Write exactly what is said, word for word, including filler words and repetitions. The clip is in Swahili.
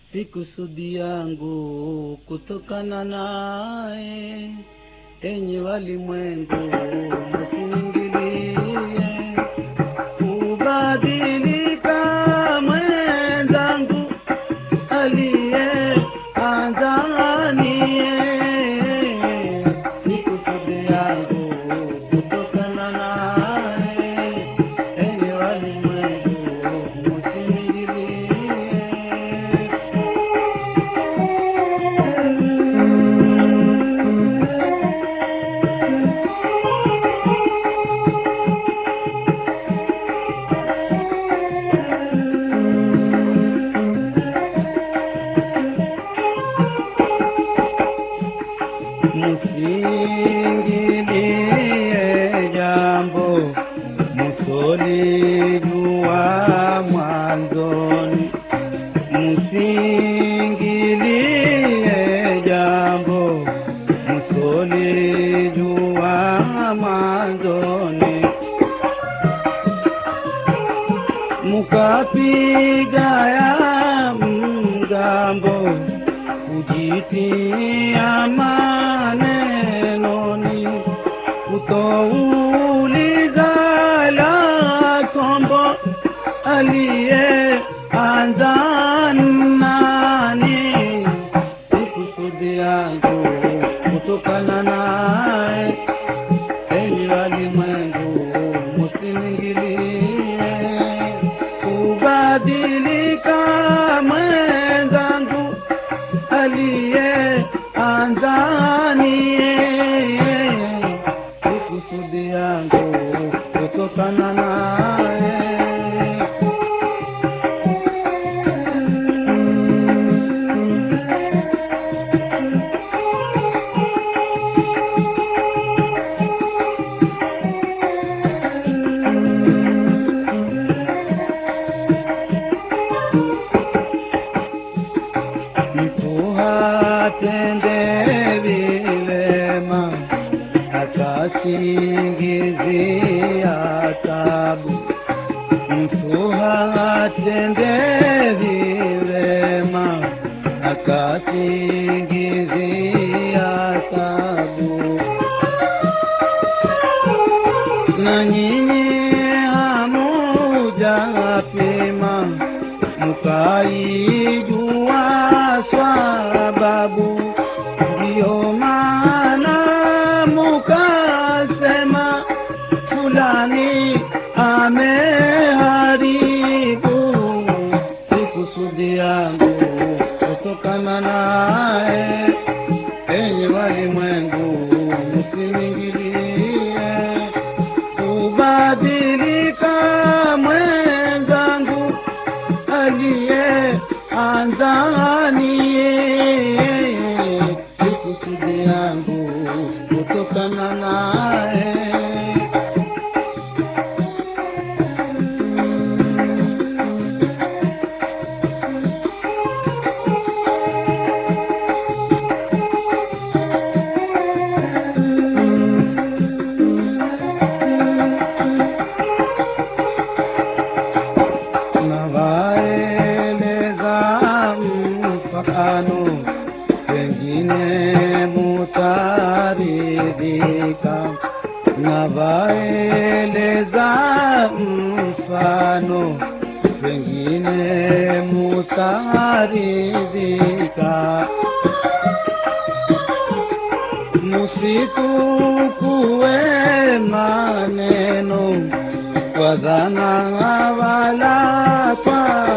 sikusudi yangu kutokana naye. Enyi walimwengu msiingilie kubadilika mwenzangu aliye anzanie. Sikusudi yangu kutokana naye. Enyi walimwengu msiingilie. Msingilie jambo msolijua mwanzoni. Msingilie jambo msolijua mwanzoni. Mukapiga ya mgambo kujitia manenoni. Kutouliza la kombo aliye anza nani. Sikusudi yangu kutokana naye. Enyi walimwengu msiingilie kubadilika mwenzangu aliye anzanie. Sikusudi yangu kutokana naye. Mtu hatende vilema akasingizia tabu. Mtu hatende vilema akasingizia tabu. Na nyinyi hamujapima mukaijua sababu. Ndiyo maana mukasema fulani ameharibu. Sikusudi yangu kutokana naye. Enyi walimwengu msiingilie kubadilika mwenzangu aliye anzanie. Sikusudi yangu kutokana naye. Nawaeleza mfano pengine mutaridhika. Nawaeleza mfano pengine mutaridhika. Musitukue maneno kwa dhana wala kwa